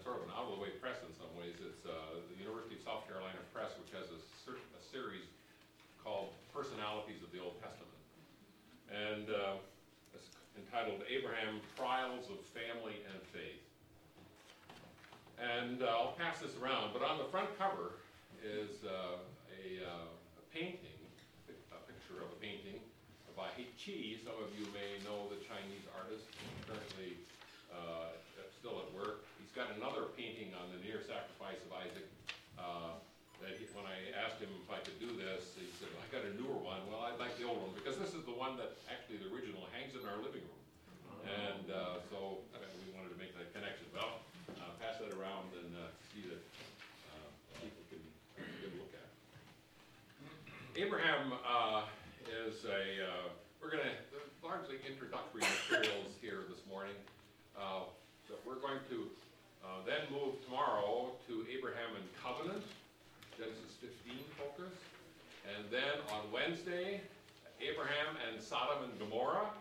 sort of an out-of-the-way press in some ways. It's the University of South Carolina Press, which has a series called Personalities of the Old Testament. And it's entitled Abraham, Trials of Family and Faith. And I'll pass this around, but on the front cover is a painting, a picture of a painting by He Qi. Some of you may know the Chinese artist, currently still at work. He's got another painting on the near sacrifice of Isaac. When I asked him if I could do this, he said, I got a newer one. Well, I'd like the old one, because this is the one that actually the original hangs in our living room. And so we wanted to make that connection. Well, pass that around and see that people can get a look at it. Abraham is we're going to, largely introductory materials here this morning. That we're going to then move tomorrow to Abraham and Covenant, Genesis 15 focus. And then on Wednesday, Abraham and Sodom and Gomorrah.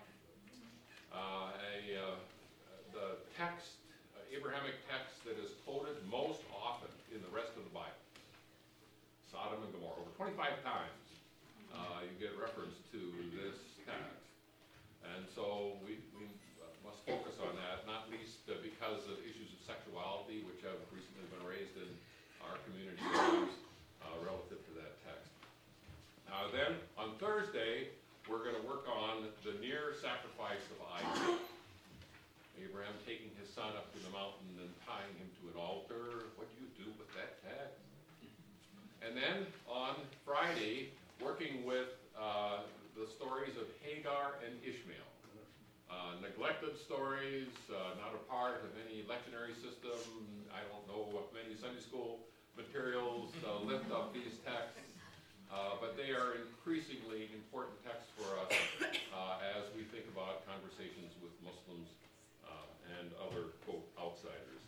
The text, Abrahamic text that is quoted most often in the rest of the Bible. Sodom and Gomorrah. Over 25 times you get reference to this text. And so we must focus on that, not least because of issues of sexuality, which have recently been raised in our community relative to that text. Then on Thursday, we're going to work on the near sacrifice of Isaac. Abraham taking his son up to the mountain and tying him to an altar. What do you do with that text? And then on Friday, working with the stories of Hagar and Ishmael. Neglected stories, not a part of any lectionary system. I don't know what many Sunday school materials lift up these texts, but they are increasingly important texts for us as we think about conversations with Muslims and other, quote, outsiders.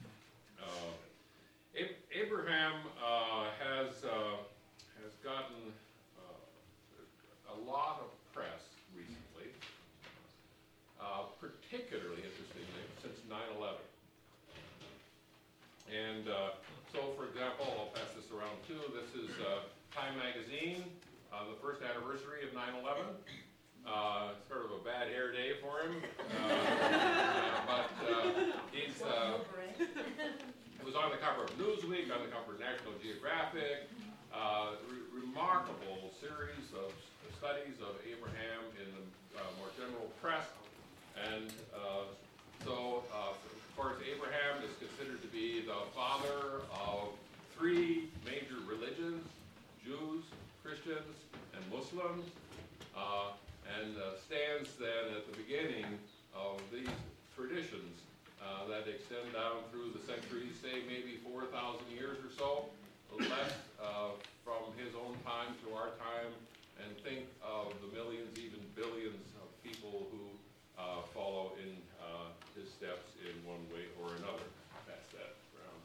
Abraham has gotten a lot of press recently, particularly interestingly since 9/11. And so, for example, I'll pass this around too. This is Time Magazine, the first anniversary of 9/11. It's sort of a bad hair day for him, but he's. It was on the cover of Newsweek, on the cover of National Geographic. Remarkable series of studies of Abraham in the more general press. And so, of course, Abraham is considered to be the father of three major religions: Jews, Christians, and Muslims, and stands then at the beginning of these traditions that extend down through the centuries, say maybe 4,000 years or so, less from his own time to our time, and think of the millions, even billions of people who follow in his steps in one way or another. Pass that around.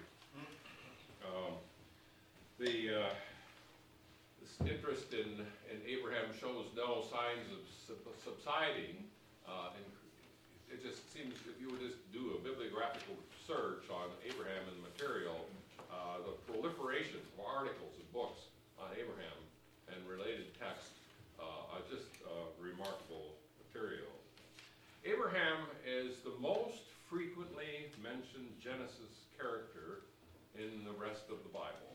Thank you. This interest in Abraham shows no signs of subsiding. And it just seems, if you would just do a bibliographical search on Abraham and material, the proliferation of articles and books on Abraham and related texts are just remarkable material. Abraham is the most frequently mentioned Genesis character in the rest of the Bible.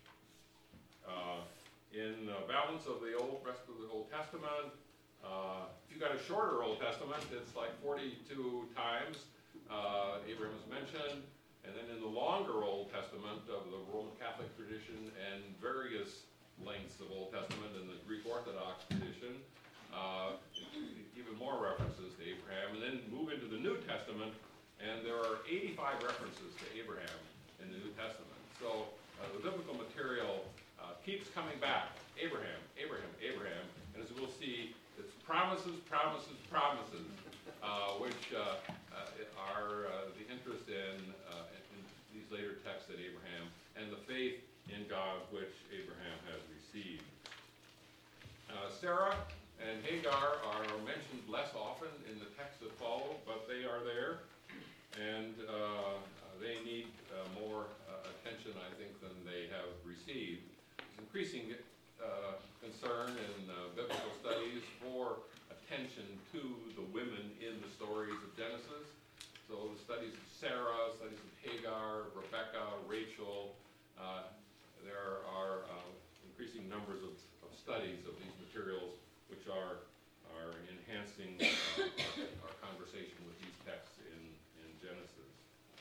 In balance of the rest of the Old Testament, if you've got a shorter Old Testament, it's like 42 times Abraham is mentioned. And then in the longer Old Testament of the Roman Catholic tradition and various lengths of Old Testament in the Greek Orthodox tradition, even more references to Abraham. And then move into the New Testament, and there are 85 references to Abraham in the New Testament. So the biblical material keeps coming back. Abraham, Abraham, Abraham. And as we'll see, it's promises, promises, promises, which are the interest in these later texts at Abraham, and the faith in God which Abraham has received. Sarah and Hagar are mentioned less often in the texts that follow, but they are there. And they need more attention, I think, than they have received. There's increasing concern in biblical studies for attention to the women in the stories of Genesis. So the studies of Sarah, studies of Hagar, Rebecca, Rachel, there are increasing numbers of studies of these materials which are enhancing our conversation with these texts in Genesis.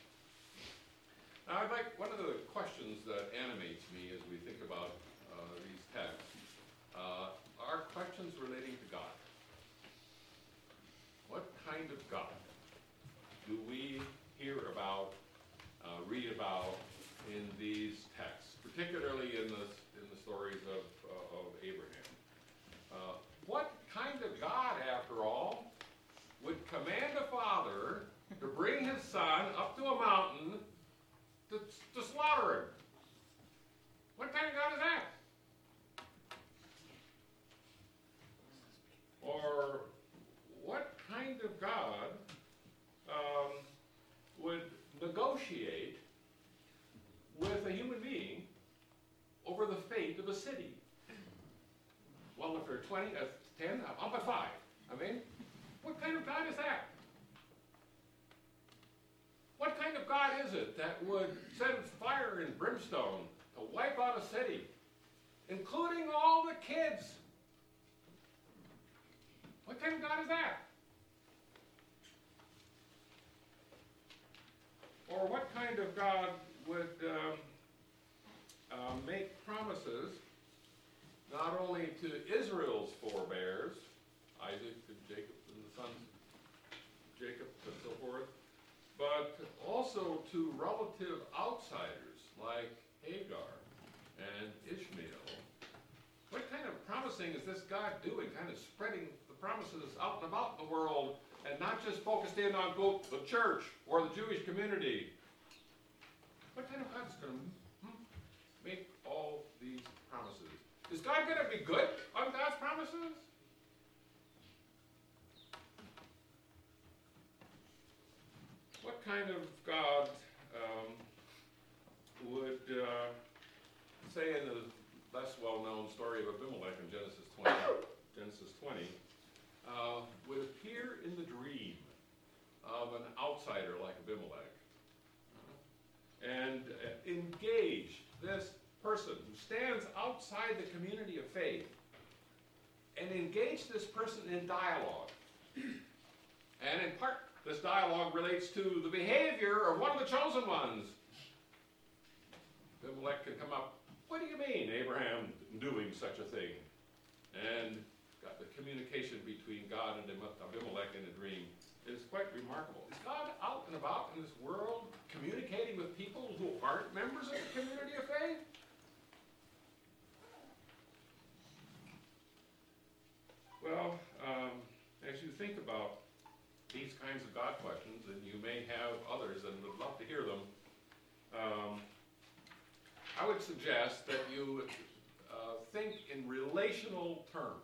Now, one of the questions that animates me as we think about these texts are questions relating to God. What kind of God do we hear about, read about in these texts, particularly in the stories of Abraham? What kind of God, after all, would command a father to bring his son up to a mountain to slaughter him? What kind of God is that? Or what kind of God would negotiate with a human being over the fate of a city? Well, if there are 20, 10, up at 5. I mean, what kind of God is that? What kind of God is it that would send fire and brimstone to wipe out a city, including all the kids? What kind of God is that? Or what kind of God would make promises not only to Israel's forebears, Isaac and Jacob and the sons of Jacob and so forth, but also to relative outsiders like Hagar and Ishmael? What kind of promising is this God doing, kind of spreading the promises out and about in the world, and not just focused in on both the church or the Jewish community? What kind of God is going to make all these promises? Is God going to be good on God's promises? What kind of God would say in the less well-known story of Abimelech in Genesis 20, would appear in the dream of an outsider like Abimelech and engage this person who stands outside the community of faith and engage this person in dialogue. And in part, this dialogue relates to the behavior of one of the chosen ones. Abimelech can come up, what do you mean, Abraham doing such a thing? And got the communication between God and Abimelech in a dream. It is quite remarkable. Is God out and about in this world communicating with people who aren't members of the community of faith? Well, as you think about these kinds of God questions, and you may have others and would love to hear them, I would suggest that you think in relational terms.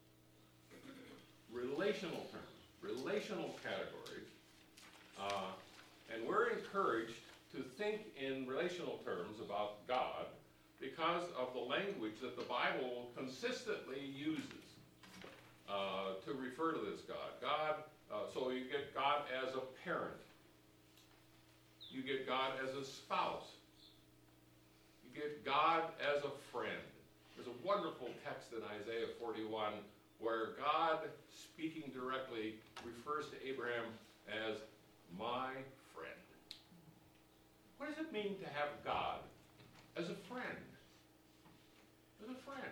Relational categories. And we're encouraged to think in relational terms about God because of the language that the Bible consistently uses to refer to this God. So you get God as a parent. You get God as a spouse. You get God as a friend. There's a wonderful text in Isaiah 41 where God, speaking directly, refers to Abraham as my friend. What does it mean to have God as a friend? As a friend.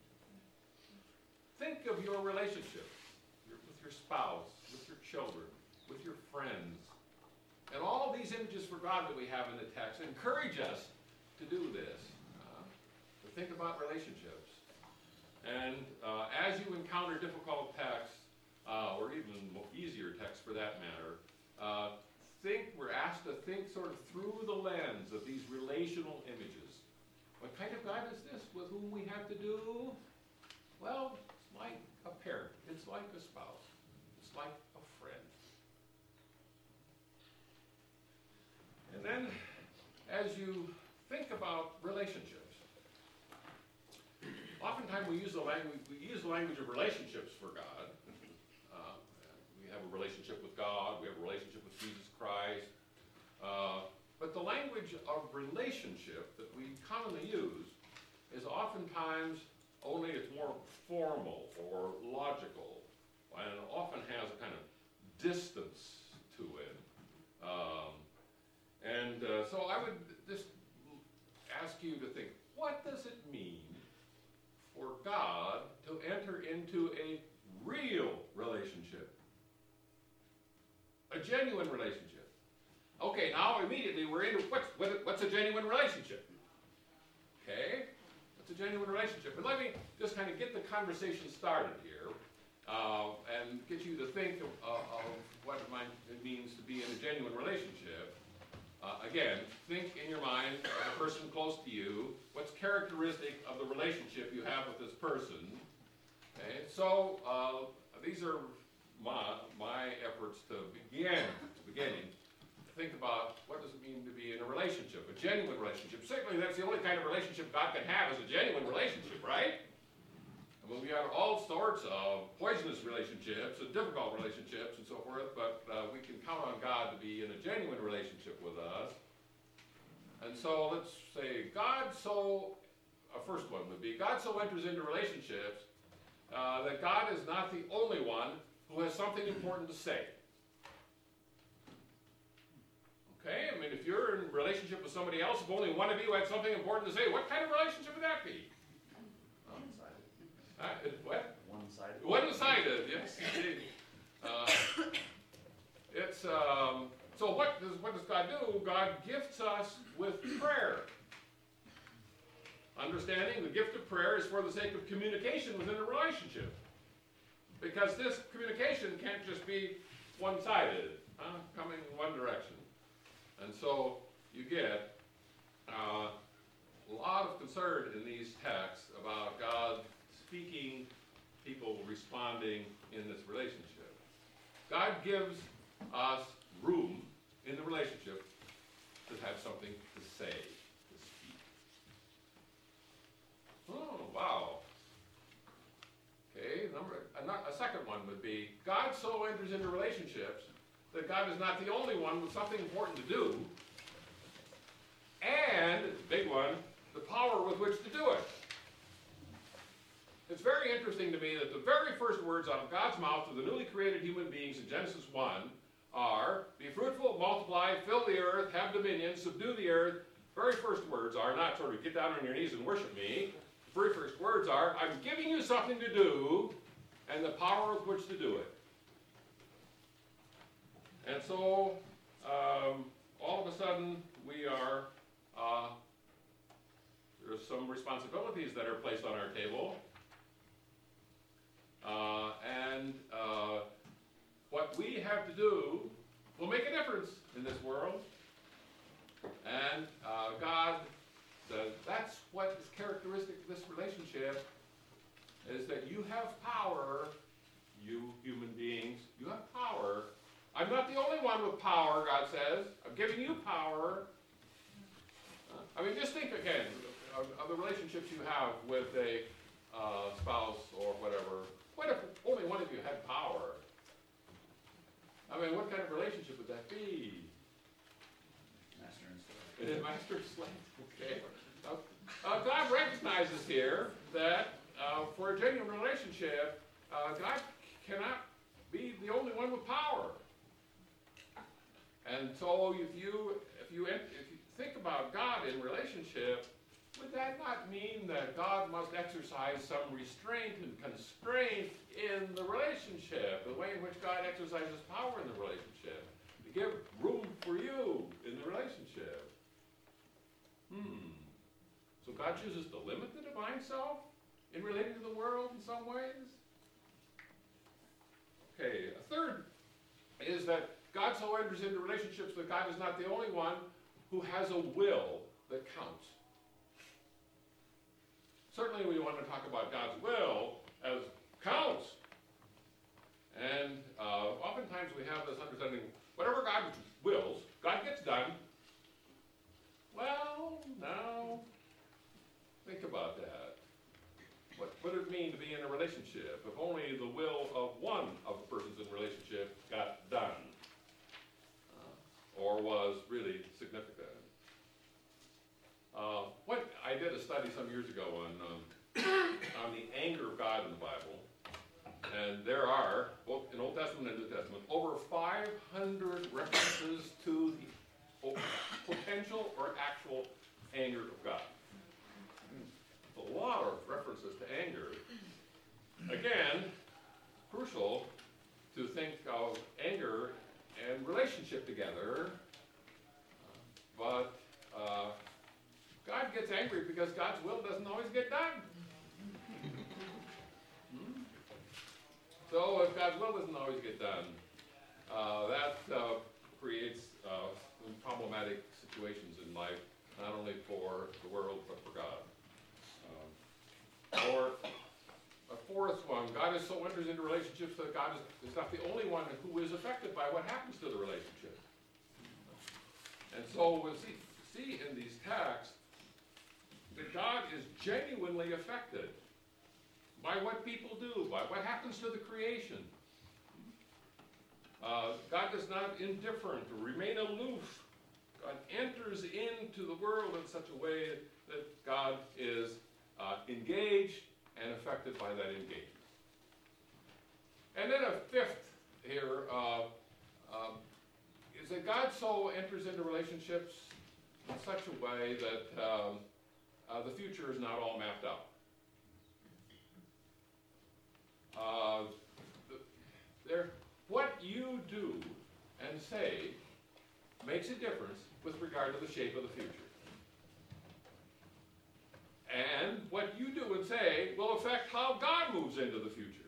Think of your relationships with your spouse, with your children, with your friends, and all these images for God that we have in the text encourage us to do this, to think about relationships. And as you encounter difficult texts, or even easier texts for that matter, we're asked to think sort of through the lens of these relational images. What kind of God is this with whom we have to do? Well, it's like a parent. It's like a spouse. It's like a friend. And then relationships. Oftentimes we use the language of relationships for God. We have a relationship with God, we have a relationship with Jesus Christ. But the language of relationship that we commonly use is oftentimes only it's more formal or logical, and often has a kind of distance to it. So I would just ask you to think, what does it mean for God to enter into a real relationship? A genuine relationship. Okay, now immediately we're into what's a genuine relationship? Okay, what's a genuine relationship? And let me just kind of get the conversation started here and get you to think of what it means to be in a genuine relationship. Again, think in your mind of a person close to you. What's characteristic of the relationship you have with this person? Okay, so these are my efforts to beginning to think about what does it mean to be in a relationship, a genuine relationship. Certainly that's the only kind of relationship God can have is a genuine relationship, right? I mean, we have all sorts of poisonous relationships and difficult relationships and so forth, but we can count on God to be in a genuine relationship with us. And so let's say first one would be, God so enters into relationships that God is not the only one who has something important to say. Okay, I mean, if you're in a relationship with somebody else, if only one of you had something important to say, what kind of relationship would that be? One-sided. What? One-sided. One-sided, yes, indeed. So what does God do? God gifts us with prayer. Understanding the gift of prayer is for the sake of communication within a relationship. Because this communication can't just be one-sided, coming in one direction. And so you get a lot of concern in these texts about God speaking, people responding in this relationship. God gives us room in the relationship to have something to say, to speak. Oh, wow. Okay, a second one would be, God so enters into relationships that God is not the only one with something important to do, and, big one, the power with which to do it. It's very interesting to me that the very first words out of God's mouth to the newly created human beings in Genesis 1 are, be fruitful, multiply, fill the earth, have dominion, subdue the earth. Very first words are not sort of get down on your knees and worship me. The very first words are, I'm giving you something to do and the power with which to do it. And so, all of a sudden, we are, there's some responsibilities that are placed on our table. What we have to do will make a difference in this world. And God says that's what is characteristic of this relationship, is that you have power, you human beings, you have power. I'm not the only one with power, God says. I'm giving you power. I mean, just think again of the relationships you have with a spouse or whatever. What if only one of you had power? I mean, what kind of relationship would that be? Master and slave. It is master and slave, okay. God recognizes here that for a genuine relationship, God cannot be the only one with power. And so if you think about God in relationship, would that not mean that God must exercise some restraint and constraint in the relationship, the way in which God exercises power in the relationship, to give room for you in the relationship? So God chooses to limit the divine self in relating to the world in some ways? Okay, a third is that God so enters into relationships that God is not the only one who has a will that counts. Certainly we want to talk about God's will as counts. And oftentimes we have this understanding, whatever God wills, God gets done. Well, no. mean to be in a relationship if only the will of one of the persons in the relationship got done or was really significant? I did a study some years ago on the anger of God in the Bible, and there are, both in Old Testament and New Testament, over 500 references to the potential or actual anger of God. A lot of references to anger. Again, crucial to think of anger and relationship together, but God gets angry because God's will doesn't always get done. So if God's will doesn't always get done, that creates some problematic situations in life, not only for the world, but for God. Or a fourth one, God is so enters into relationships that God is not the only one who is affected by what happens to the relationship. And so we'll see in these texts that God is genuinely affected by what people do, by what happens to the creation. God is not indifferent or remain aloof. God enters into the world in such a way that God is engaged and affected by that engagement. And then a fifth here is that God so enters into relationships in such a way that the future is not all mapped out. What you do and say makes a difference with regard to the shape of the future. And what you do and say will affect how God moves into the future.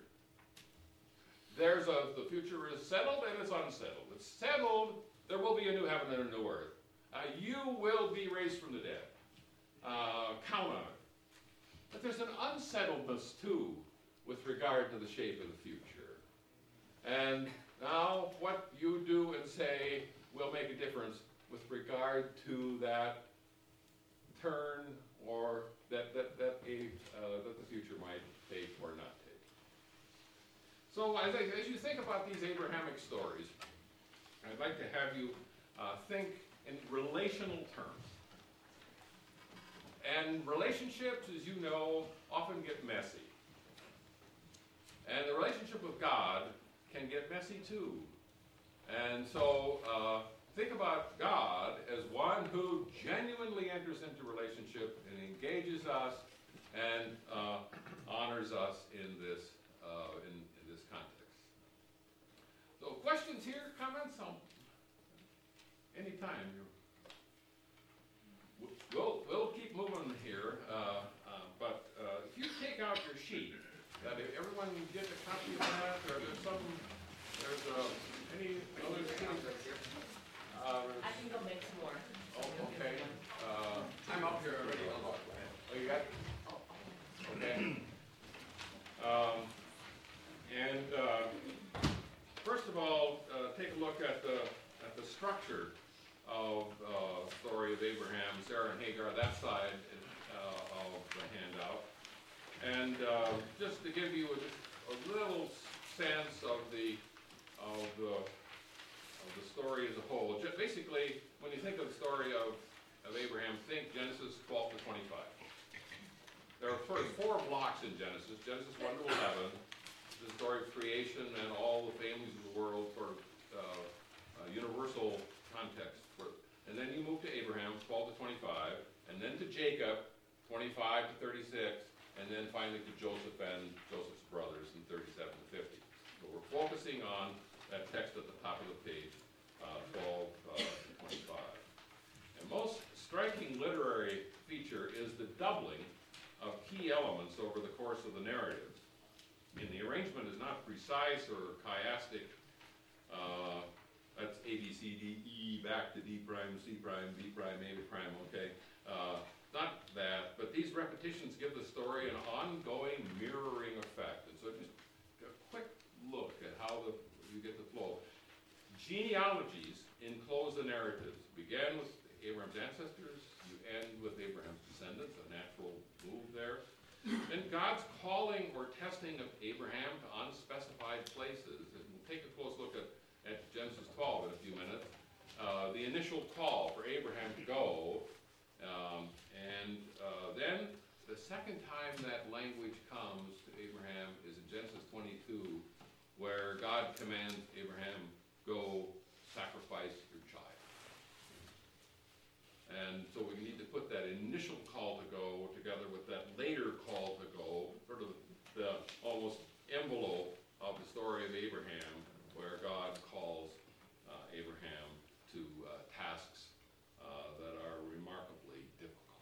The future is settled and it's unsettled. It's settled, there will be a new heaven and a new earth. You will be raised from the dead. Count on it. But there's an unsettledness too with regard to the shape of the future. And now what you do and say will make a difference with regard to that turn or that the future might take or not take. So as you think about these Abrahamic stories, I'd like to have you think in relational terms. And relationships, as you know, often get messy. And the relationship with God can get messy too. And so think about God as one who genuinely enters into relationship and engages us and honors us in this context. So questions here, comments? Anytime. We'll keep moving here, but if you take out your sheet, if everyone get a copy of that, or there's any other things? I can go make some more. Oh, okay. I'm up here already. Oh, you got it? Okay. First of all, take a look at the structure of the story of Abraham, Sarah, and Hagar, that side of the handout. And just to give you a little sense of the story as a whole. Basically, when you think of the story of Abraham, think Genesis 12 to 25. There are sort of four blocks in Genesis. Genesis 1 to 11, the story of creation and all the families of the world, sort of universal context. And then you move to Abraham, 12 to 25, and then to Jacob, 25 to 36, and then finally to Joseph and Joseph's brothers in 37 to 50. So we're focusing on that text at the top of the page, 12 to 25. And most striking literary feature is the doubling of key elements over the course of the narrative. And the arrangement is not precise or chiastic. That's A, B, C, D, E, back to D prime, C prime, B prime, A prime, okay? Not that, but these repetitions give the story an ongoing mirroring effect. And so just a quick look at how you get the flow. Genealogies enclose the narratives. Began with Abraham's ancestors, you end with Abraham's descendants, a natural move there. And God's calling or testing of Abraham to unspecified places. And we'll take a close look at Genesis 12 in a few minutes. The initial call for Abraham to go, then the second time that language comes to Abraham is in Genesis 22, where God commands Abraham, go sacrifice your child. And so we need to put that initial call to go together with that later call to go, sort of the almost envelope of the story of Abraham, where God calls Abraham to tasks that are remarkably difficult.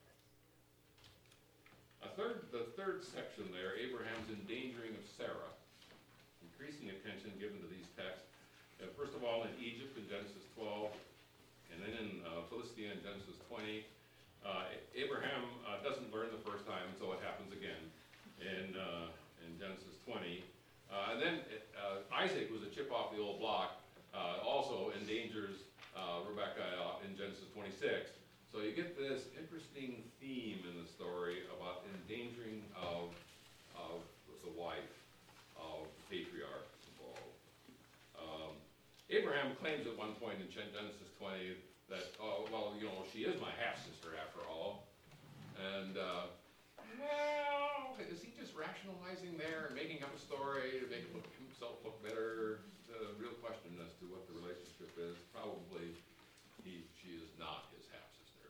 The third section there, Abraham's endangering of Sarah, increasing attention given to these texts. First of all, in Egypt in Genesis 12, and then in Philistia in Genesis 20. Abraham doesn't learn the first time, so it happens again in Genesis 20. And then Isaac was a chip off the old block, also endangers Rebekah in Genesis 26. So you get this interesting theme in the story about endangering of the wife of the patriarch involved. Abraham claims at one point in Genesis 20 that, she is my half-sister after all. And, is he just rationalizing there and making up a story to make himself look better? The real question as to what the relationship is, probably she is not his half-sister.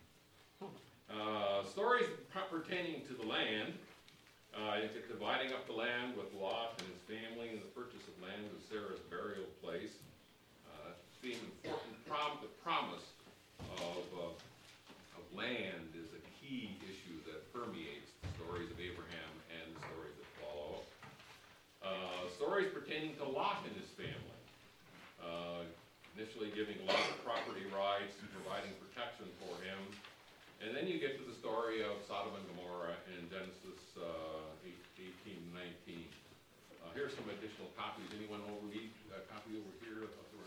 Stories pertaining to the land, dividing up the land with Lot and his family, and the purchase of land as Sarah's burial place. Being important, the promise of land is a key issue that permeates the stories of Abraham and the stories that follow. Stories pertaining to Lot and his family, initially giving Lot property rights and providing protection for him. And then you get to the story of Sodom and Gomorrah in Genesis 18 and 19. Here's some additional copies. Anyone need a copy over here?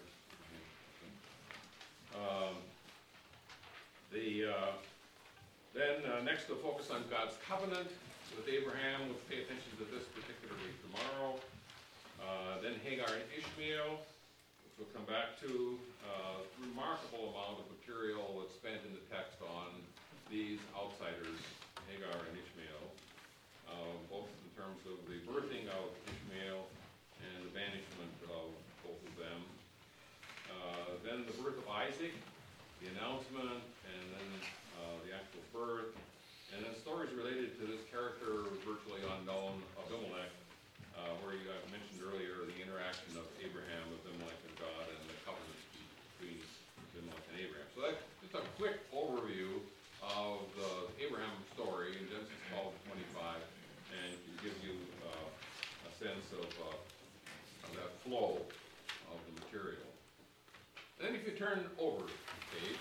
Next we'll focus on God's covenant with Abraham. We'll pay attention to this particularly tomorrow. Then Hagar and Ishmael, which we'll come back to. Remarkable amount of material that's spent in the text on these outsiders, Hagar and Ishmael, both in terms of the birthing of Ishmael and the banishment of both of them. Then the birth of Isaac, the announcement, and then the actual birth, and then stories related to this character virtually unknown, Abimelech, where I mentioned earlier the interaction of Abraham, Abimelech, and God, and the covenant between Abimelech and Abraham. So that's just a quick overview of the Abraham story in Genesis 12 to 25, and can give you a sense of that flow of the material. And then if you turn over the page,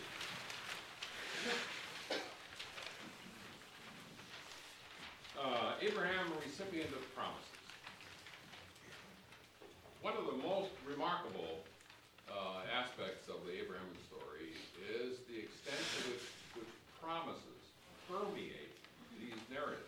Abraham, a recipient of promises. One of the most remarkable aspects of the Abraham story is the extent to which promises permeate these narratives.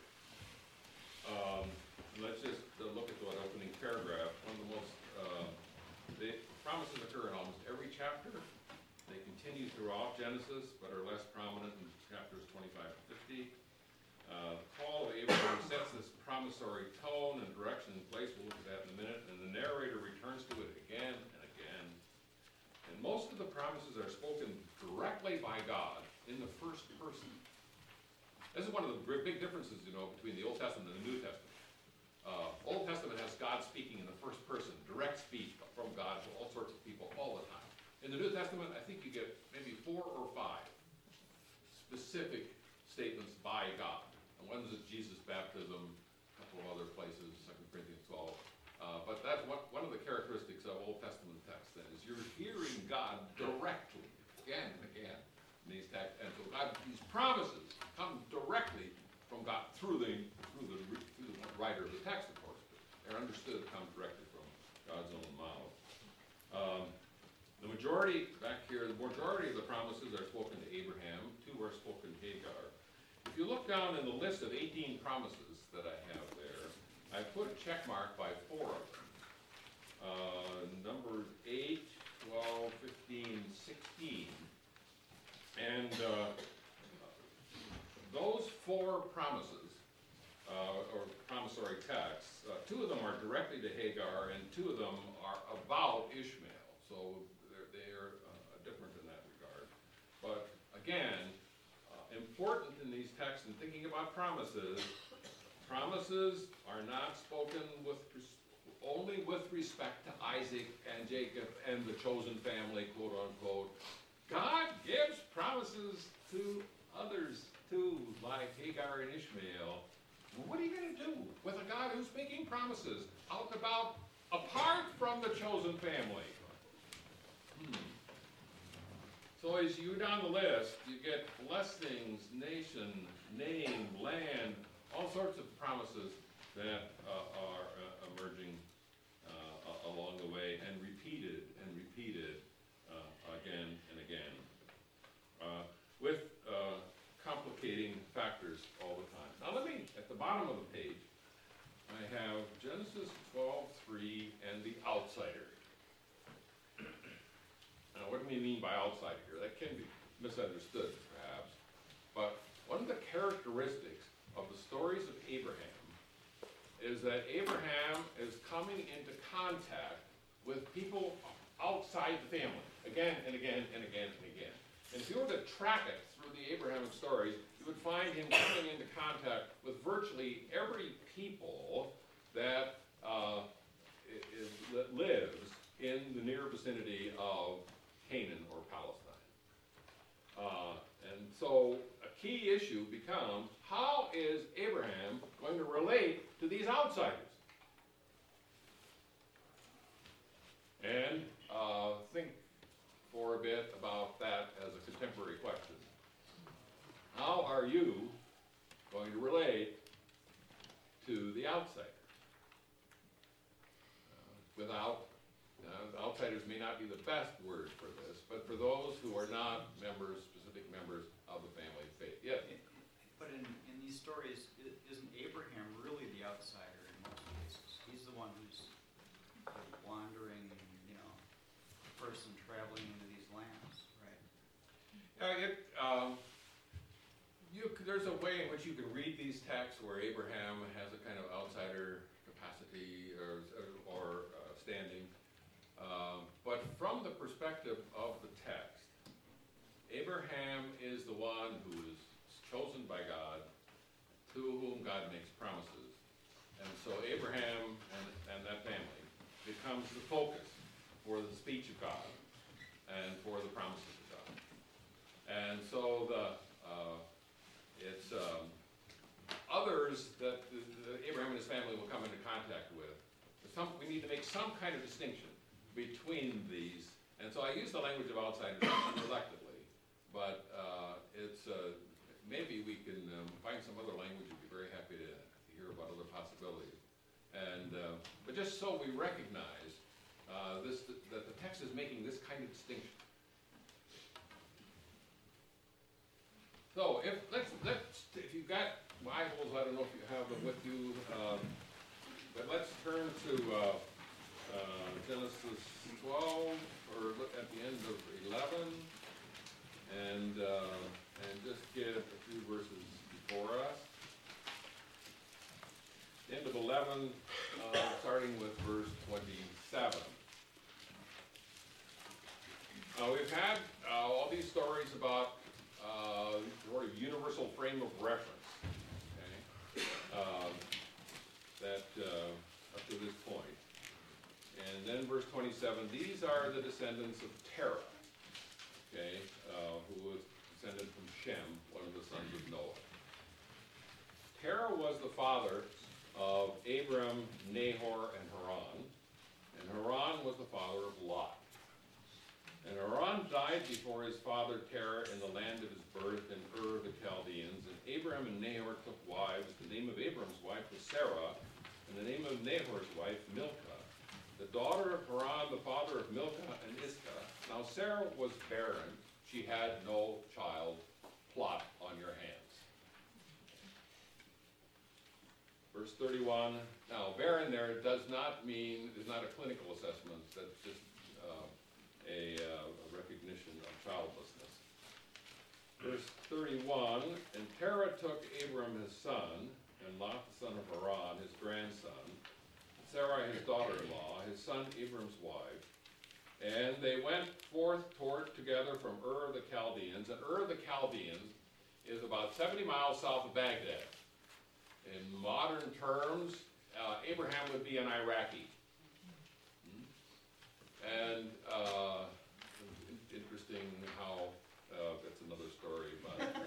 Let's just look at that opening paragraph. One of the most, the promises occur in almost every chapter. They continue throughout Genesis, but are less prominent in chapters 25 to 50. The call of Abraham sets this promissory tone and direction in place. We'll look at that in a minute. And the narrator returns to it again and again. And most of the promises are spoken directly by God in the first person. This is one of the big differences, between the Old Testament and the New Testament. Old Testament has God speaking in the first person, direct speech from God to all sorts of people all the time. In the New Testament, I think you get maybe 4 or 5 specific statements by God. And one's at Jesus' baptism, a couple of other places, 2 Corinthians 12. But that's one of the characteristics of Old Testament texts, then, is you're hearing God directly, again and again, in these texts. And so these promises come directly from God through the writer of the text, of course. They're understood to come directly from God's own mouth. The majority of the promises are spoken to Abraham. 2 are spoken to Hagar. If if you look down in the list of 18 promises that I have there, I put a check mark by 4 of them. Numbers 8, 12, 15, 16. And those 4 promises, or promissory texts, 2 of them are directly to Hagar, and 2 of them are about Ishmael. So they're different in that regard. But again, important in these texts and thinking about promises, promises are not spoken only with respect to Isaac and Jacob and the chosen family, quote unquote. God gives promises to others too, like Hagar and Ishmael. Well, what are you going to do with a God who's making promises out and about apart from the chosen family? So as you go down the list, you get blessings, nation, name, land, all sorts of promises that are emerging along the way and repeated again and again, with complicating factors all the time. Now let me, at the bottom of the page, I have Genesis 12:3 and the outsider. Now what do we mean by outsider here? That can be misunderstood perhaps, but one of the characteristics of the stories of Abraham is that Abraham is coming into contact with people outside the family, again and again and again and again. And if you were to track it through the Abrahamic stories, you would find him coming into contact with virtually every people that lives in the near vicinity of Canaan or Palestine. And so a key issue becomes, how is Abraham going to relate to these outsiders? And think for a bit about that as a contemporary question. How are you going to relate to the outsider? Outsiders may not be the best word for this, but for those who are not specific members of the family of faith. Yes? But in these stories, isn't Abraham really the outsider in most cases? He's the one who's wandering, person traveling into these lands, right? There's a way in which you can read these texts where Abraham has a kind of outsider capacity or standing. But from the perspective of the text, Abraham is the one who is chosen by God, to whom God makes promises. And so Abraham and that family becomes the focus for the speech of God and for the promises of God. And so it's others that Abraham and his family will come into contact with. We need to make some kind of distinction between these. And so I use the language of outsiders unreluctantly, but maybe we can find some other language. We'd be very happy to hear about other possibilities. And but just so we recognize that the text is making this kind of distinction. So if you've got Bibles, I don't know if you have them with you, but let's turn to Genesis 12, or look at the end of 11, and just get a few verses before us. End of 11, starting with verse 27. We've had all these stories about sort of universal frame of reference, okay, that up to this point. And then verse 27, these are the descendants of Terah, okay, who was descended from Shem, one of the sons of Noah. Terah was the father of Abram, Nahor, and Haran. And Haran was the father of Lot. And Haran died before his father Terah in the land of his birth in Ur of the Chaldeans. And Abram and Nahor took wives. The name of Abram's wife was Sarah, and the name of Nahor's wife Milcah, the daughter of Haran, the father of Milcah and Iscah. Now Sarah was barren; she had no child. Plot on your hands. verse 31. Now, barren there does not mean, is not a clinical assessment, that's just a recognition of childlessness. Verse 31, and Terah took Abram his son, and Lot the son of Haran his grandson, Sarai his daughter-in-law, his son Abram's wife, and they went forth together from Ur of the Chaldeans, and Ur of the Chaldeans is about 70 miles south of Baghdad. In modern terms, Abraham would be an Iraqi. And interesting how, that's another story,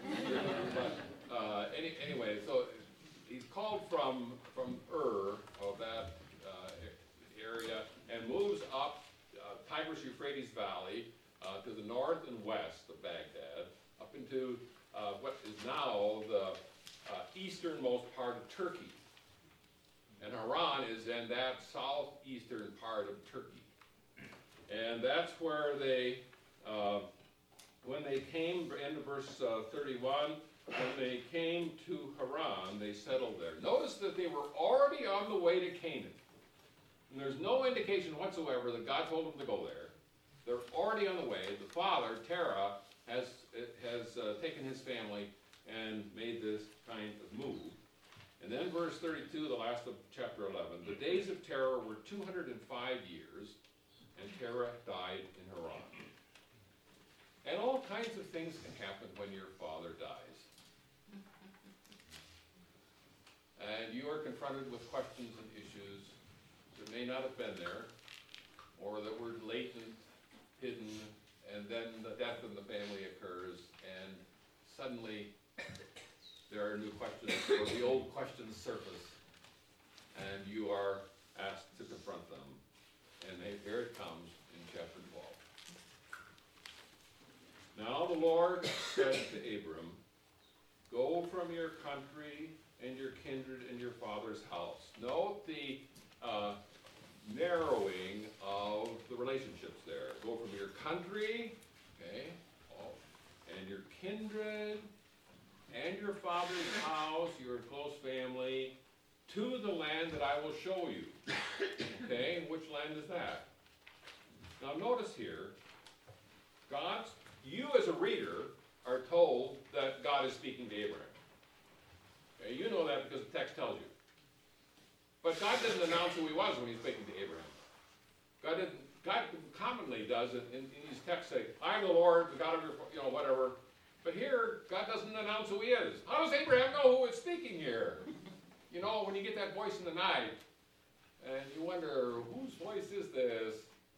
but anyway, so he's called from Ur of that area and moves up Tigris-Euphrates Valley to the north and west of Baghdad, up into what is now the easternmost part of Turkey. And Haran is in that southeastern part of Turkey. And that's where they, when they came, end of verse 31, when they came to Haran, they settled there. Notice that they were already on the way to Canaan. And there's no indication whatsoever that God told them to go there. They're already on the way. The father, Terah, has taken his family and made this kind of move. And then verse 32, the last of chapter 11. The days of Terah were 205 years, and Terah died in Haran. And all kinds of things can happen when your father dies. And you are confronted with questions and issues that may not have been there, or that were latent, hidden, and then the death in the family occurs, and suddenly there are new questions, or the old questions surface, and you are asked to confront them. And here it comes in chapter 12. Now the Lord said to Abram, go from your country and your kindred and your father's house. Note the narrowing of the relationships there. Go from your country, okay, and your kindred and your father's house, your close family, to the land that I will show you. Okay, and which land is that? Now notice here, you as a reader are told that God is speaking to Abraham. Okay, you know that because the text tells you. But God didn't announce who he was when he's speaking to Abraham. God commonly does it in these texts say, I'm the Lord, the God of your, whatever. But here, God doesn't announce who he is. How does Abraham know who is speaking here? When you get that voice in the night, and you wonder, whose voice is this?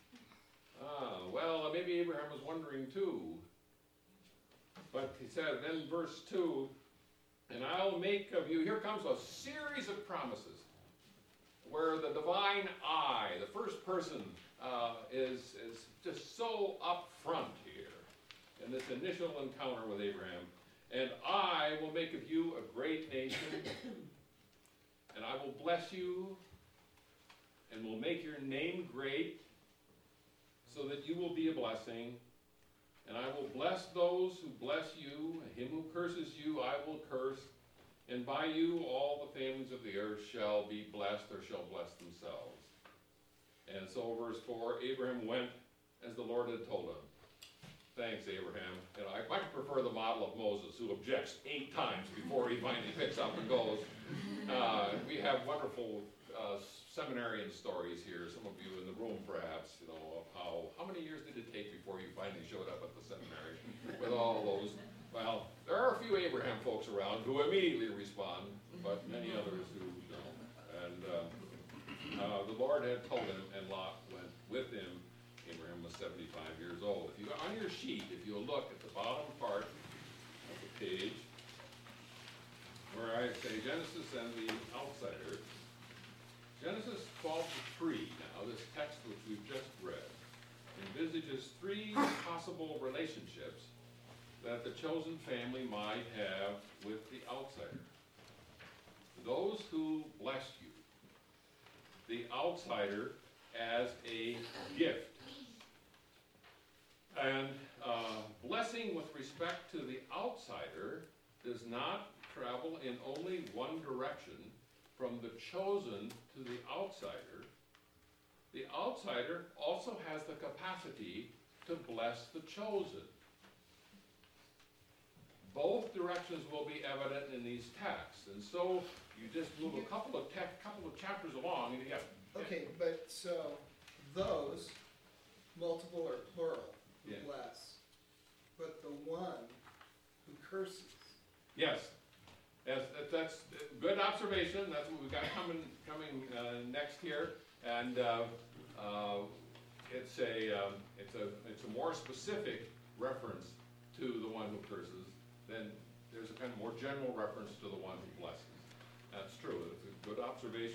Well, maybe Abraham was wondering too. But he said, then verse 2, and I'll make of you, here comes a series of promises, where the divine I, the first person, is just so up front here in this initial encounter with Abraham. And I will make of you a great nation, and I will bless you, and will make your name great, so that you will be a blessing. And I will bless those who bless you, and him who curses you I will curse. And by you all the families of the earth shall be blessed, or shall bless themselves. And so verse 4, Abraham went as the Lord had told him. Thanks, Abraham. I might prefer the model of Moses, who objects 8 times before he finally picks up and goes. We have wonderful seminarian stories here, some of you in the room perhaps, of how many years did it take before you finally showed up at the seminary with all those. Well, there are a few Abraham folks around who immediately respond, but many others who don't. And the Lord had told him, and Lot went with him. Abraham was 75 years old. If you on your sheet, if you look at the bottom part of the page, where I say Genesis and the outsider, Genesis 12:3. Now, this text which we've just read envisages 3 possible relationships that the chosen family might have with the outsider. Those who bless you, the outsider as a gift. And blessing with respect to the outsider does not travel in only one direction, from the chosen to the outsider also has the capacity to bless the chosen. Both directions will be evident in these texts, and so you just move a couple of chapters along, and you have. Okay, but so those, multiple or plural, who Yeah. bless, but the one who curses. Yes, that's a good observation. That's what we've got coming next here, and it's a more specific reference to the one who curses than there's a kind of more general reference to the one who blesses. That's true. It's a good observation.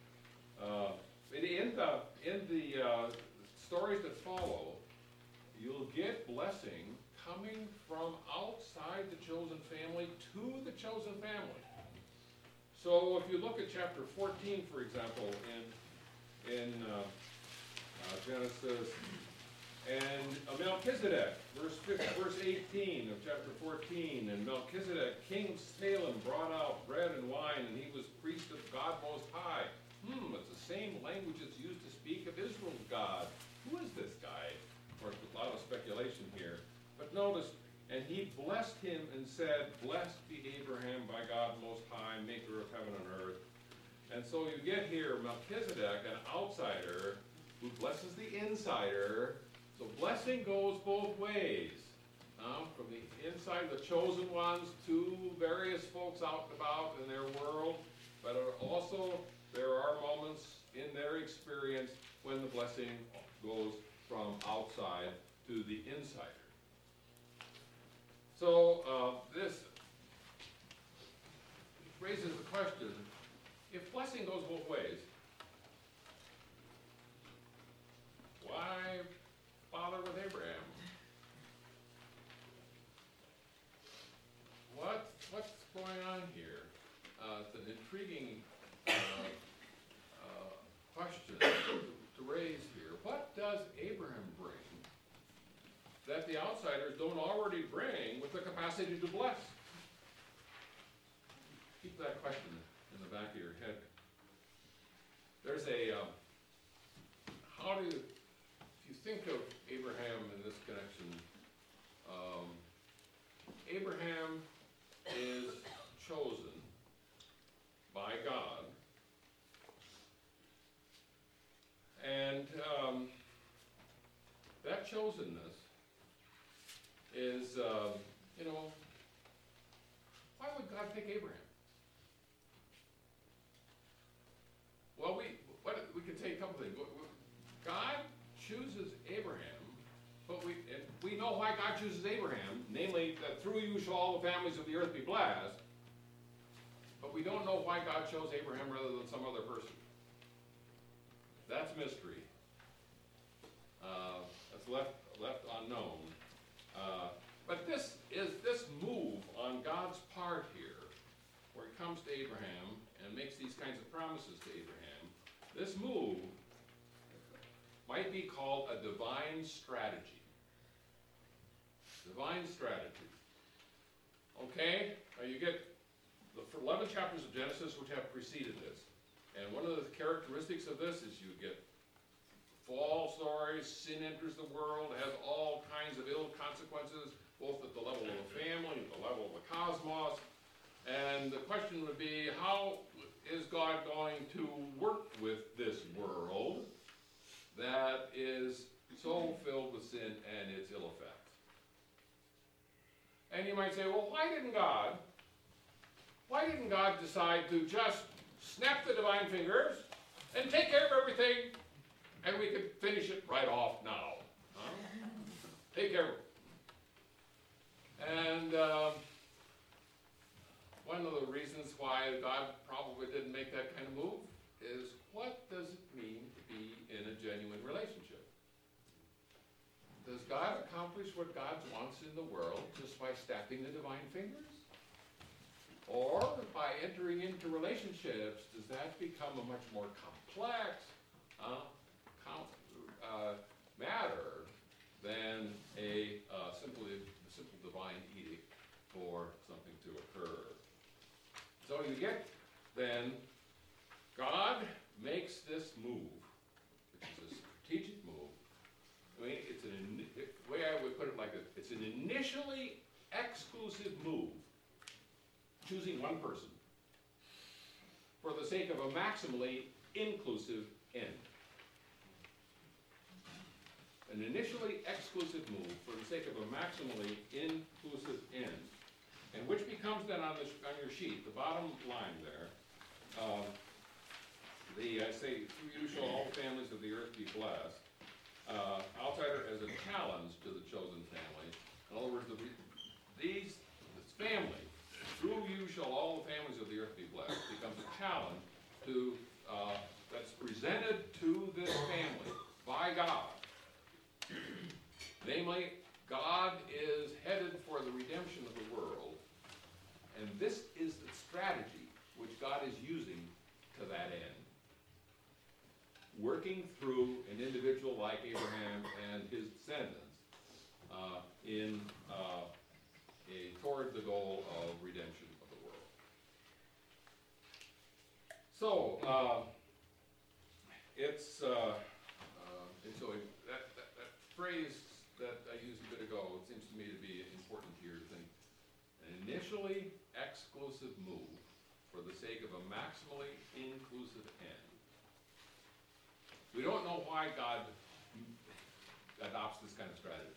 In the stories that follow, you'll get blessing coming from outside the chosen family to the chosen family. So if you look at chapter 14, for example, in Genesis, and Melchizedek, verse 18 of chapter 14, and Melchizedek, king of Salem, brought out bread and wine, and he was priest of God Most High. It's the same language that's used to speak of Israel's God. Who is this guy? Of course, a lot of speculation here. But notice, and he blessed him and said, "Blessed be Abraham by God Most High, maker of heaven and earth." And so you get here Melchizedek, an outsider, who blesses the insider. So blessing goes both ways. From the inside of the chosen ones to various folks out and about in their world. But also there are moments in their experience when the blessing goes from outside to the insider. So this raises the question, if blessing goes both ways, why bother with Abraham? What's going on here? It's an intriguing question to raise here. What does Abraham bring that the outsiders don't already bring with the capacity to bless? Keep that question in the back of your head. There's if you think of Abraham in this connection, Abraham is chosen by God, and that chosenness is, why would God pick Abraham? Well, we can say a couple things. God chooses Abraham, but we know why God chooses Abraham, namely that through you shall all the families of the earth be blessed, but we don't know why God chose Abraham rather than some other person. That's mystery. That's left unknown. But this move on God's part here, where he comes to Abraham and makes these kinds of promises to Abraham, this move might be called a divine strategy. Divine strategy. Okay? Now you get the 11 chapters of Genesis which have preceded this. And one of the characteristics of this is you get fall stories, sin enters the world, has all kinds of ill consequences, both at the level of the family, at the level of the cosmos. And the question would be, how is God going to work with this world that is so filled with sin and its ill effects? And you might say, well, why didn't God decide to just snap the divine fingers and take care of everything, and we could finish it right off now? Huh? Take care of it. And one of the reasons why God probably didn't make that kind of move is, what does it mean to be in a genuine relationship? Does God accomplish what God wants in the world just by snapping the divine fingers? Or by entering into relationships, does that become a much more complex matter than a simple divine edict for something to occur? So you get then initially exclusive move, choosing one person, for the sake of a maximally inclusive end. An initially exclusive move for the sake of a maximally inclusive end, and which becomes then on your sheet, the bottom line there, I say, through you shall all the families of the earth be blessed. Outsider as a challenge to the chosen family. In other words, this family, through you shall all the families of the earth be blessed, becomes a challenge to that's presented to this family by God. Namely, God is headed for the redemption of the world, and this is the strategy which God is using to that end. Working through an individual like Abraham and his descendants toward the goal of redemption of the world. So that phrase that I used a bit ago, it seems to me to be important here to think. An initially exclusive move for the sake of a maximally inclusive end. We don't know why God adopts this kind of strategy.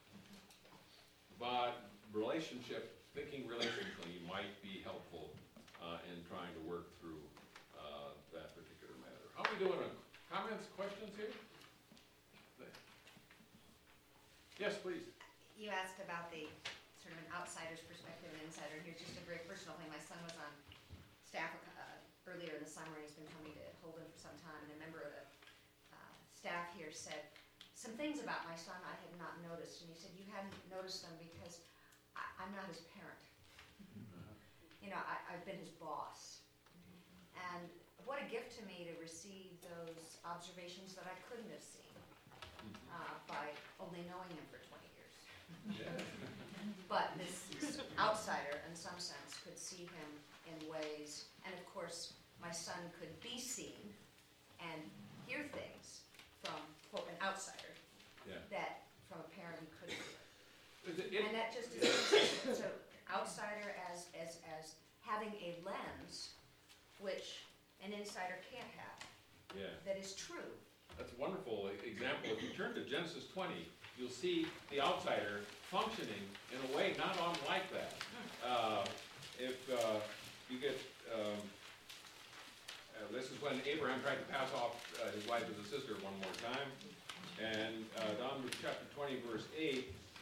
But thinking relationally might be helpful in trying to work through that particular matter. How are we doing on comments, questions here? Yes, please. You asked about the sort of an outsider's perspective and insider. Here's just a very personal thing. My son was on staff earlier in the summer, and he's been coming to Holden for some time, and a member of the staff here said some things about my son I had not noticed, and he said, you hadn't noticed them because I'm not his parent. You know, I've been his boss. And what a gift to me to receive those observations that I couldn't have seen by only knowing him for 20 years. Yeah. But this outsider, in some sense, could see him in ways, and of course, my son could be seen and hear things from, quote, an outsider that from a parent he couldn't hear. And that just is interesting. So, outsider as having a lens which an insider can't have. Yeah. That is true. That's a wonderful example. If you turn to Genesis 20, you'll see the outsider functioning in a way not unlike that. If you get, this is when Abraham tried to pass off his wife as a sister one more time, and down to chapter 20, verse 8,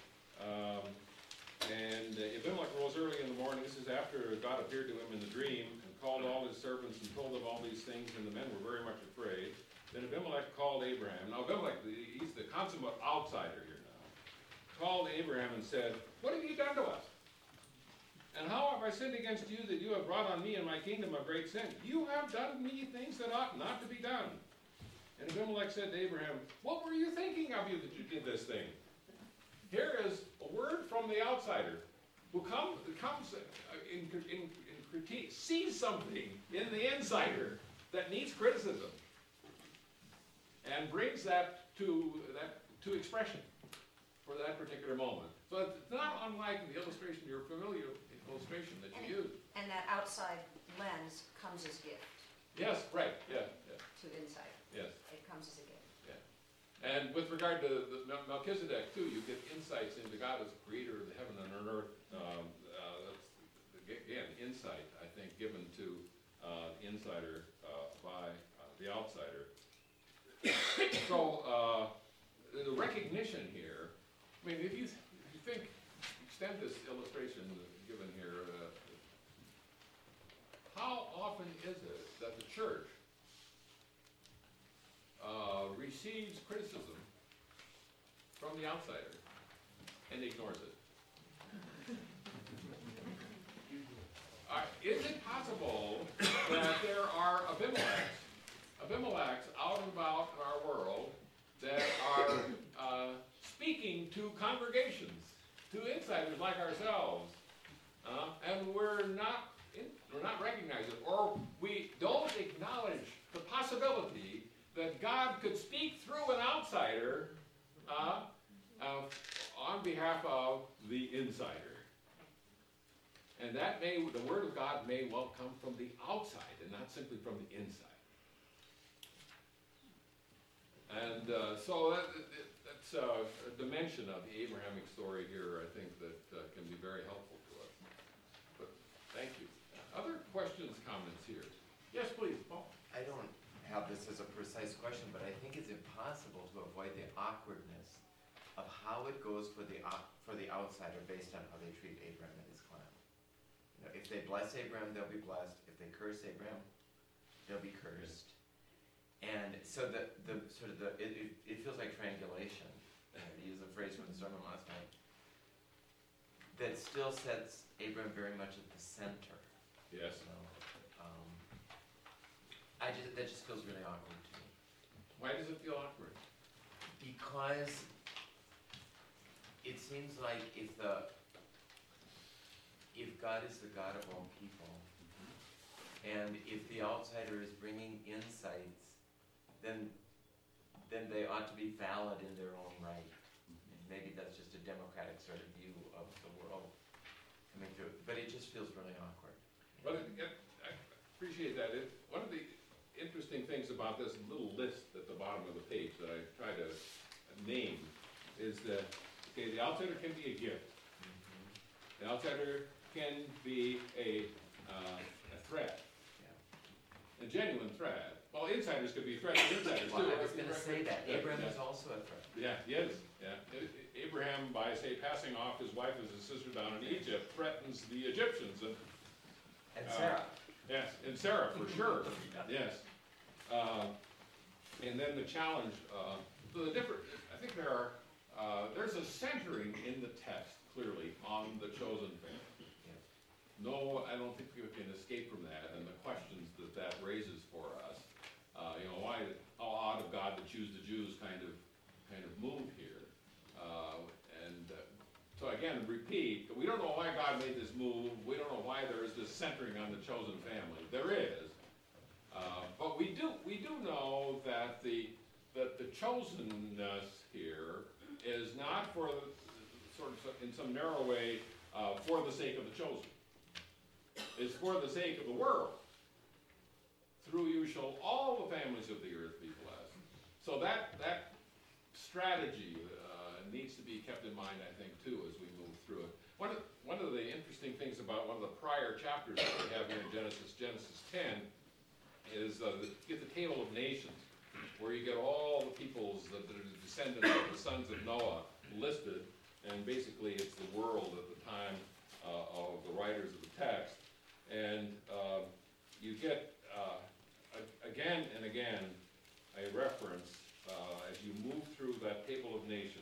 and Abimelech rose early in the morning. This is after God appeared to him in the dream and called all his servants and told them all these things, and the men were very much afraid. Then Abimelech called Abraham. Now Abimelech, he's the consummate outsider here now. Called Abraham and said, what have you done to us? And how have I sinned against you that you have brought on me and my kingdom a great sin? You have done to me things that ought not to be done. And Abimelech said to Abraham, what were you thinking of you that you did this thing? Here is a word from the outsider who comes in critique, sees something in the insider that needs criticism, and brings that to expression for that particular moment. So it's not unlike the illustration, your familiar illustration that you use. And that outside lens comes as gift. Yes, right, yeah. To insight. Yes. It comes as a gift. Yeah. And with regard to the Melchizedek too, you get insights into God as the creator of the heaven and earth. That's, again, insight, I think, given to the insider by the outsider. So the recognition here, I mean, if you think, extend this illustration given here, how often is it that the church receives criticism from the outsider and ignores it? Is it possible that there are Abimelechs out and about in our world that are speaking to congregations, to insiders like ourselves, and we're not recognizing it, or we don't acknowledge the possibility that God could speak through an outsider on behalf of the insider. And that the word of God may well come from the outside and not simply from the inside. And so that's a dimension of the Abrahamic story here, I think, that can be very helpful to us. But thank you. Other questions, comments here? Yes, please, Paul. I don't have this as a precise question, but I think it's impossible to avoid the awkwardness of how it goes for the outsider based on how they treat Abraham and his clan. You know, if they bless Abraham, they'll be blessed. If they curse Abraham, they'll be cursed. And so it feels like triangulation, to use a phrase from the sermon last night, that still sets Abraham very much at the center. Yes. You know? That just feels really awkward to me. Why does it feel awkward? Because it seems like if God is the God of all people, and if the outsider is bringing insights, then they ought to be valid in their own right. Maybe that's just a democratic sort of view of the world coming through, but it just feels really awkward. Well, I appreciate that. One of the interesting things about this little list at the bottom of the page that I try to name is that, okay, the outsider can be a gift. The outsider can be a threat, a genuine threat. Well, insiders could be threats to insiders too. Well, I was going to say that. Abraham is also a threat. Yeah, he is. Yeah. Abraham, by, say, passing off his wife and his sister down in Egypt, threatens the Egyptians. And Sarah. Yes, and Sarah, for sure. Yes. And then the challenge, so the different, I think there's a centering in the text, clearly, on the chosen family. No, I don't think we can escape from that, and the questions that raises for us. How odd of God to choose the Jews kind of move here. So again, repeat, we don't know why God made this move. We don't know why there is this centering on the chosen family. There is. But we do know that the chosenness here is not for sort of in some narrow way for the sake of the chosen. It's for the sake of the world. Through you shall all the families of the earth be blessed. So that strategy needs to be kept in mind, I think, too, as we move through it. One of the interesting things about one of the prior chapters that we have here in Genesis 10, is you get the table of nations, where you get all the peoples that are descendants of the sons of Noah listed, and basically it's the world at the time of the writers of the text. And you get, again and again, a reference, as you move through that table of nations,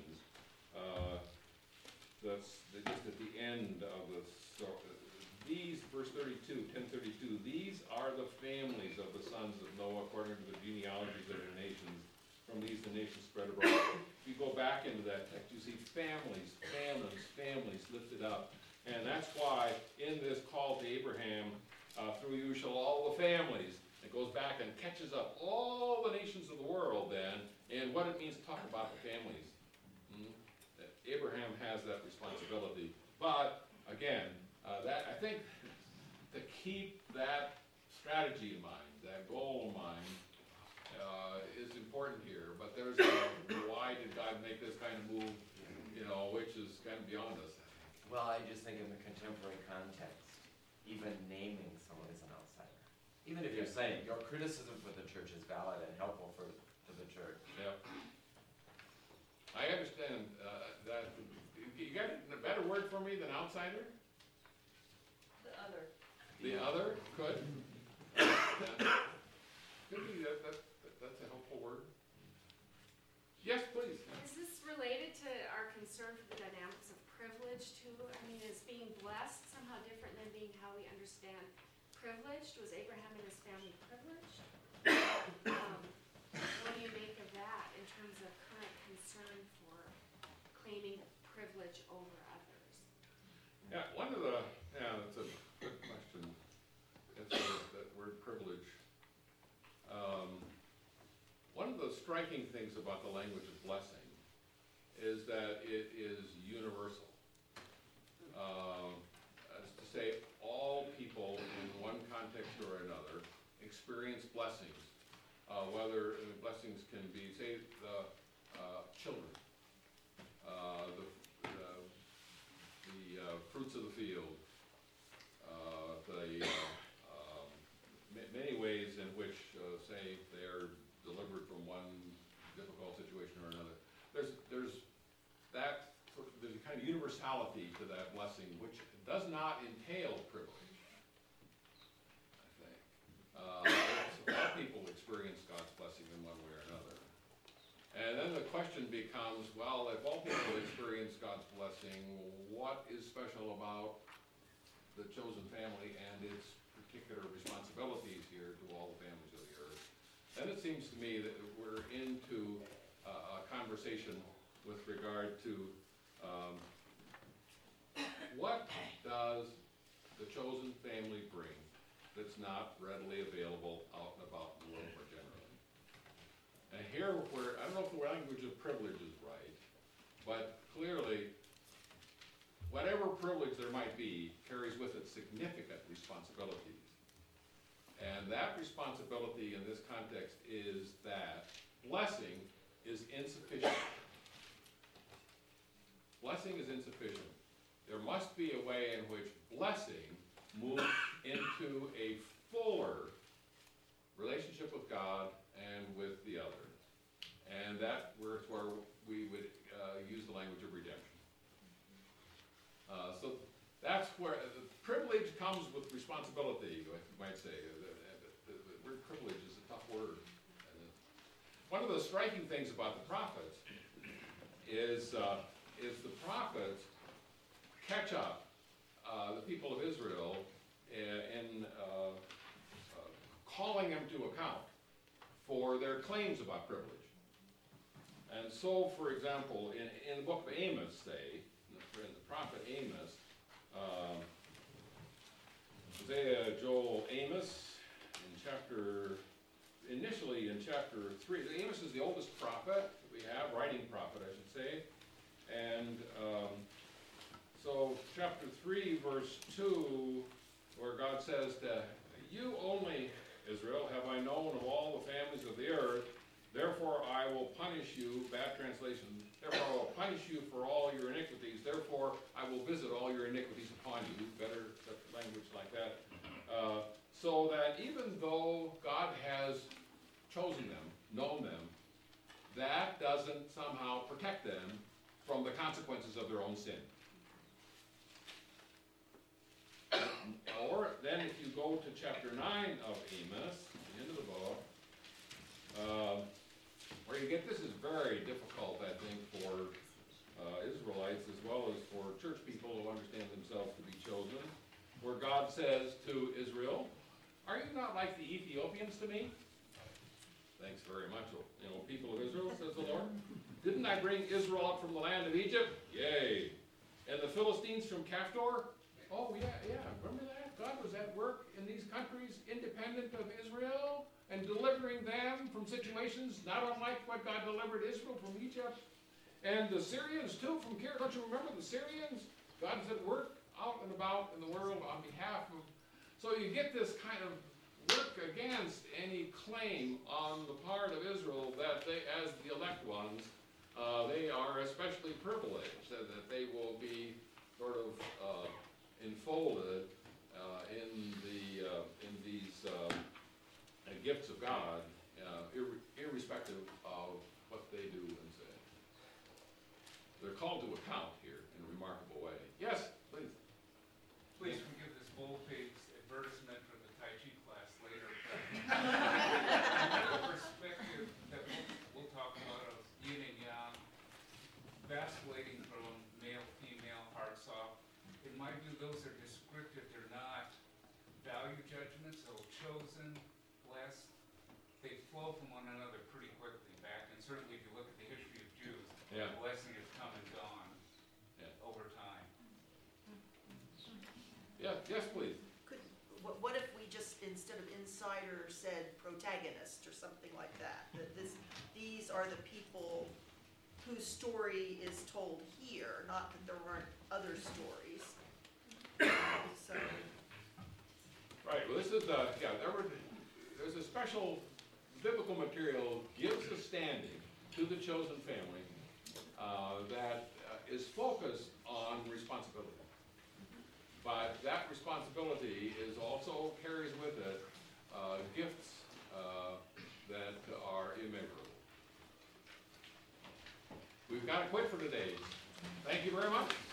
that's just at the end of the these, verse 32, 10:32, these are the families of the sons of Noah according to the genealogies of their nations. From these the nations spread abroad. If you go back into that text, you see families lifted up. And that's why in this call to Abraham, through you shall all the families, it goes back and catches up all the nations of the world then, and what it means to talk about the families. Abraham has that responsibility. But, again, I think to keep that strategy in mind, that goal in mind, is important here. But there's why did God make this kind of move, which is kind of beyond us, I think. Well, I just think in the contemporary context, even naming someone as an outsider, even if you're saying your criticism for the church is valid and helpful for the church. Yeah. I understand that. You got a better word for me than outsider? The other. The other? Could. Could be that's a helpful word. Yes, please. Is this related to our concern for the dynamics of privilege too? I mean, is being blessed somehow different than being how we understand privileged? Was Abraham and his family privileged? What do you make of that in terms of current concern for claiming privilege over others? Yeah, that's a good question. It's that word privilege. One of the striking things about the language of blessing is that it is universal. whether the blessings can be, say, the children, the fruits of the field, many ways in which, say, they are delivered from one difficult situation or another. There's a kind of universality to that blessing, which does not entail privilege, I think. A lot of people experience God's blessing in one way or another. And then the question becomes, well, if all people experience God's blessing, what is special about the chosen family and its particular responsibilities here to all the families of the earth? Then it seems to me that we're into a conversation with regard to what does the chosen family bring that's not readily available out and about in the world more generally? And here, where I don't know if the language of privilege is right, but clearly, whatever privilege there might be carries with it significant responsibilities. And that responsibility in this context is that blessing is insufficient. Blessing is insufficient. There must be a way in which blessing moves into a fuller relationship with God and with the other. And that's where we would use the language of redemption. So that's where the privilege comes with responsibility, you might say. The word privilege is a tough word. One of the striking things about the prophets is the prophets catch up the people of Israel in calling them to account for their claims about privilege. And so, for example, in the book of Amos, say, in the prophet Amos, Hosea, Joel, Amos, initially in chapter 3, Amos is the oldest prophet that we have, writing prophet, I should say, and so chapter 3, verse 2, where God says to you only, Israel, have I known of all the families of the earth, therefore I will punish you, bad translation, therefore I will punish you for all your iniquities, therefore I will visit all your iniquities upon you, better language like that, so that even though God has chosen them, known them, that doesn't somehow protect them from the consequences of their own sin. Or then if you go to chapter 9 of Amos, the end of the book, where you get, this is very difficult, I think, for Israelites as well as for church people who understand themselves to be chosen, where God says to Israel, are you not like the Ethiopians to me? Thanks very much, people of Israel, says the Lord. Didn't I bring Israel up from the land of Egypt? Yea. And the Philistines from Caphtor? Oh, yeah, remember that? God was at work in these countries independent of Israel and delivering them from situations not unlike what God delivered Israel from Egypt. And the Syrians too from Kir. Don't you remember the Syrians? God is at work out and about in the world on behalf of... So you get this kind of work against any claim on the part of Israel that they, as the elect ones, they are especially privileged, that they will be sort of enfolded in these gifts of God, irrespective of what they do and say. They're called to account here in a remarkable way. Yes, please. Please forgive this bold-faced advertisement for the Tai Chi class later. The perspective that we'll talk about of yin and yang, vacillating from male, female, hard, soft. In my view, those are descriptive. They're not value judgments. So chosen, blessed, they flow from one another pretty quickly back. And certainly, if you look at the history of Jews, Yeah. the blessing has come and gone over time. Yeah, yes, please. What if we just, instead of insider, said protagonist or something like that? That these are the people whose story is told here, not that there weren't other stories. So, Right, well, this is, there's a special biblical material gives a standing to the chosen family that is focused on responsibility. But that responsibility is also carries with it gifts that are immeasurable. We've got to quit for today. Thank you very much.